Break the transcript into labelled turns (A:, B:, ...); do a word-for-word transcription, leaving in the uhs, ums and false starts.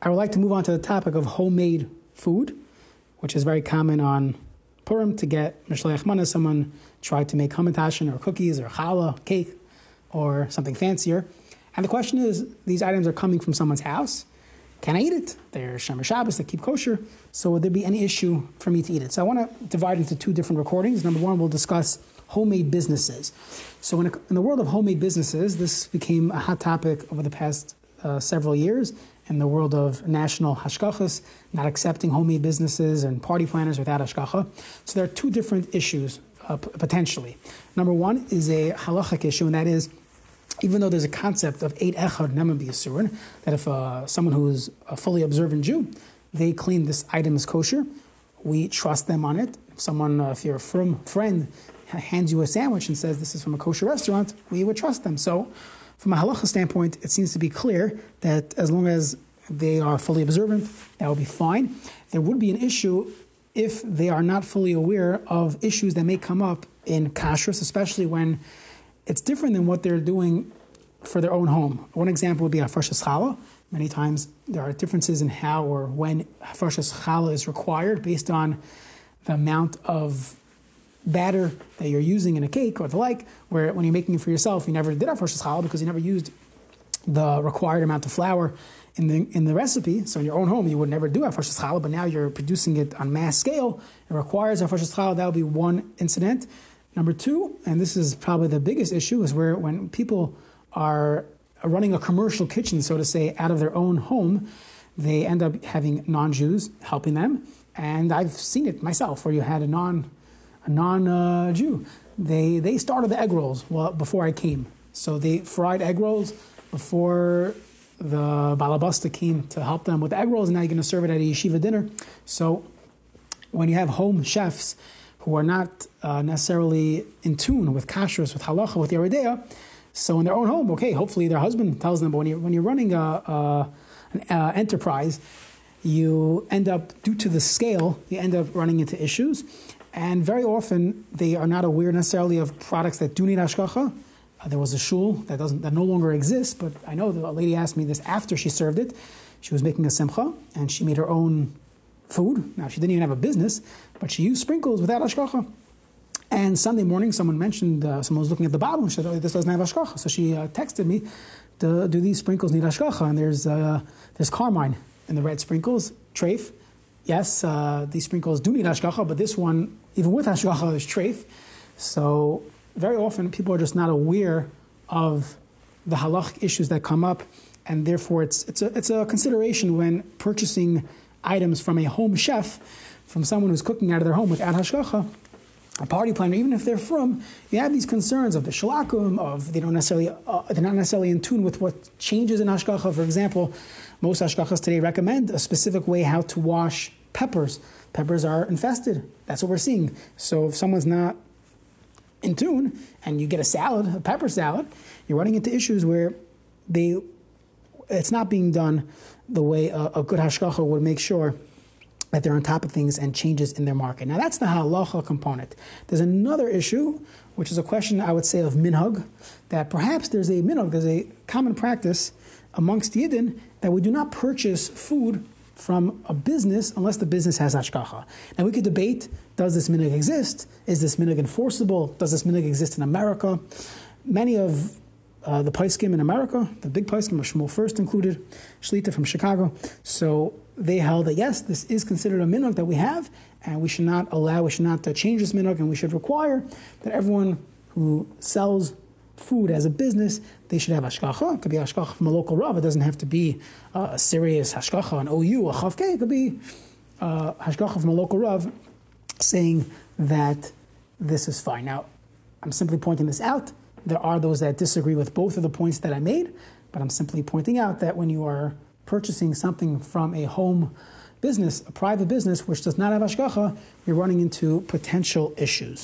A: I would like to move on to the topic of homemade food, which is very common on Purim to get Mishleach Mana. Someone tried to make hamantashen or cookies or challah, cake, or something fancier. And the question is, these items are coming from someone's house. Can I eat it? They're Shomer Shabbos, they keep kosher. So would there be any issue for me to eat it? So I want to divide into two different recordings. Number one, we'll discuss homemade businesses. So in, a, in the world of homemade businesses, this became a hot topic over the past uh, several years in the world of national hashgachas, not accepting homemade businesses and party planners without hashgacha. So there are two different issues, uh, p- potentially. Number one is a halachic issue, and that is, even though there's a concept of eight echad neman b'yisurin, that if uh, someone who's a fully observant Jew, they claim this item is kosher, we trust them on it. If someone, uh, if your frum friend hands you a sandwich and says this is from a kosher restaurant, we would trust them. So from a halacha standpoint, it seems to be clear that as long as they are fully observant, that will be fine. There would be an issue if they are not fully aware of issues that may come up in kashrus, especially when it's different than what they're doing for their own home. One example would be hafrashas challah. Many times there are differences in how or when hafrashas challah is required based on the amount of batter that you're using in a cake or the like, where when you're making it for yourself, you never did hafrashas challah because you never used the required amount of flour in the in the recipe. So in your own home, you would never do hafrashas challah, but now you're producing it on mass scale. It requires hafrashas challah. That would be one incident. Number two, and this is probably the biggest issue, is where when people are running a commercial kitchen, so to say, out of their own home, they end up having non-Jews helping them. And I've seen it myself, where you had a non a non-Jew. They they started the egg rolls well before I came. So they fried egg rolls before the balabasta came to help them with the egg rolls, and now you're going to serve it at a yeshiva dinner. So when you have home chefs who are not uh, necessarily in tune with kashrus, with halacha, with Yoreh De'ah, so in their own home, okay, hopefully their husband tells them, but when you're, when you're running a, a, an uh, enterprise, you end up, due to the scale, you end up running into issues. And very often, they are not aware necessarily of products that do need hashgacha. Uh, there was a shul that doesn't that no longer exists, but I know the lady asked me this after she served it. She was making a simcha, and she made her own food. Now, she didn't even have a business, but she used sprinkles without hashgacha. And Sunday morning, someone mentioned, uh, someone was looking at the bottle and she said, oh, this doesn't have hashgacha. So she uh, texted me, do, do these sprinkles need hashgacha? And there's uh, there's carmine in the red sprinkles, treif. Yes, uh, these sprinkles do need hashgacha, but this one, even with hashgacha, is treif. So very often, people are just not aware of the halach issues that come up, and therefore it's it's a, it's a consideration when purchasing items from a home chef, from someone who's cooking out of their home without hashgacha, a party planner, even if they're from, you have these concerns of the shalakum, of they don't necessarily, uh, they're not necessarily in tune with what changes in hashgacha. For example, most hashgachas today recommend a specific way how to wash peppers. Peppers are infested. That's what we're seeing. So if someone's not in tune, and you get a salad, a pepper salad, you're running into issues where they, it's not being done the way a, a good hashgacha would make sure that they're on top of things and changes in their market. Now that's the halacha component. There's another issue, which is a question I would say of minhag, that perhaps there's a minhag, there's a common practice amongst Yidden that we do not purchase food from a business unless the business has hashgacha. Now we could debate, does this minhag exist? Is this minhag enforceable? Does this minhag exist in America? Many of uh, the poskim in America, the big poskim, Shmuel First included, Shlita from Chicago, so they held that yes, this is considered a minhag that we have, and we should not allow, we should not uh, change this minhag, and we should require that everyone who sells food as a business, they should have hashgacha. It could be hashgacha from a local rav. It doesn't have to be uh, a serious hashgacha, an O U, a chavkei. It could be uh, hashgacha from a local rav saying that this is fine. Now, I'm simply pointing this out. There are those that disagree with both of the points that I made, but I'm simply pointing out that when you are purchasing something from a home business, a private business, which does not have hashgacha, you're running into potential issues.